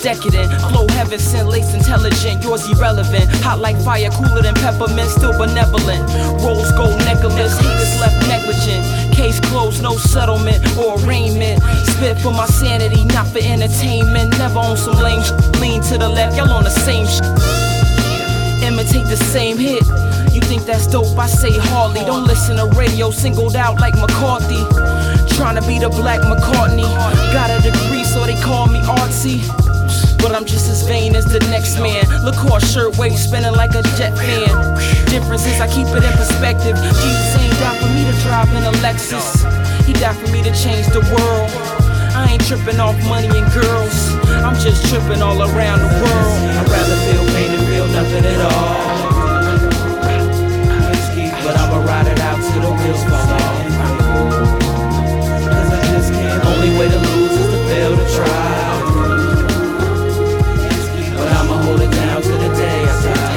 decadent. Flow heaven sent, lace intelligent, yours irrelevant. Hot like fire, cooler than peppermint, still benevolent. Rose gold necklace, haters left negligent. Case closed, no settlement or arraignment. Spit for my sanity, not for entertainment. Never on some lame lean to the left, y'all on the same imitate the same hit. You think that's dope? I say hardly. Don't listen to radio, singled out like McCarthy. Trying to be the black McCartney. Got a degree, so they call me artsy. But I'm just as vain as the next man. Lacoste shirt waist spinning like a jet fan. Difference is I keep it in perspective. Jesus ain't died for me to drive in a Lexus. He died for me to change the world. I ain't tripping off money and girls. I'm just tripping all around the world. I'd rather feel pain than feel nothing at all. But I'ma ride it out till the wheels fall off. Cause I just can't. Only way to lose is to fail to try. But I'ma hold it down till the day I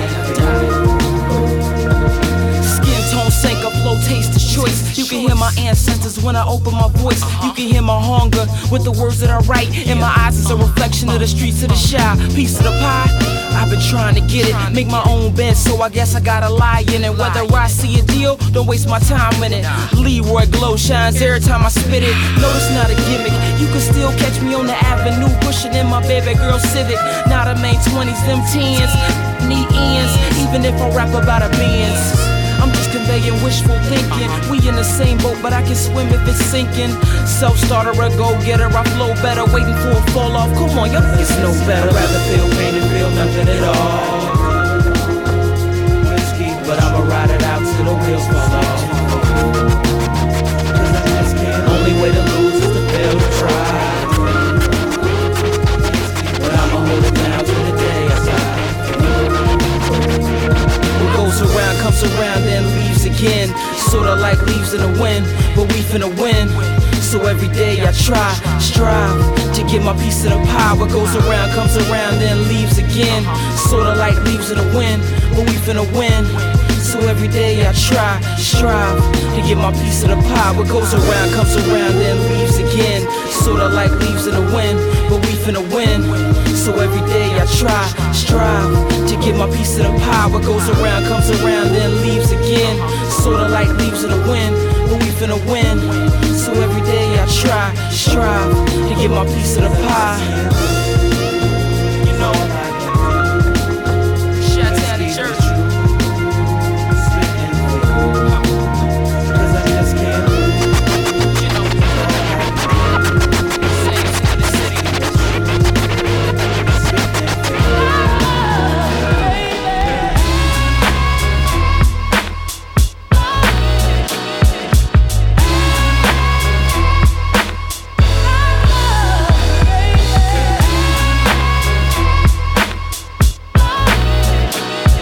die. Skin tone sink, a flow taste is choice. You can hear my ancestors when I open my voice. You can hear my hunger with the words that I write. In my eyes is a reflection of the streets of the shy. Piece of the pie, I've been trying to get it. Make my own bed, so I guess I gotta lie in it. Whether I see a deal, don't waste my time in it. Leroy Glow shines every time I spit it. No, it's not a gimmick. You can still catch me on the avenue, pushing in my baby girl Civic. Not a main 20s, them 10s, need ends. Even if I rap about a Benz, I'm just conveying wishful thinking. We in the same boat, but I can swim if it's sinking. Self-starter, a go-getter, I flow better. Waiting for a fall off, come on, y'all niggas know better. I'd rather feel pain than feel nothing at all. Whiskey, but I'ma ride it out till the wheels fall off. Cause I just can't. Only way to lose is to fail to try. But I'ma hold it down till the day I die. What goes around comes around then leaves again. Sorta like leaves in the wind, but we finna win. So every day I try, strive to get my piece of the pie. What goes around comes around then leaves again. Sorta like leaves in the wind, but we finna win. So every day I try, strive to get my piece of the pie. What goes around comes around then leaves again. Sorta like leaves in the wind, but we finna win. So every day I try, strive to get my piece of the pie. What goes around comes around then leaves again. Sorta like leaves in the wind, but we finna win. So every day I try, strive to get my piece of the pie.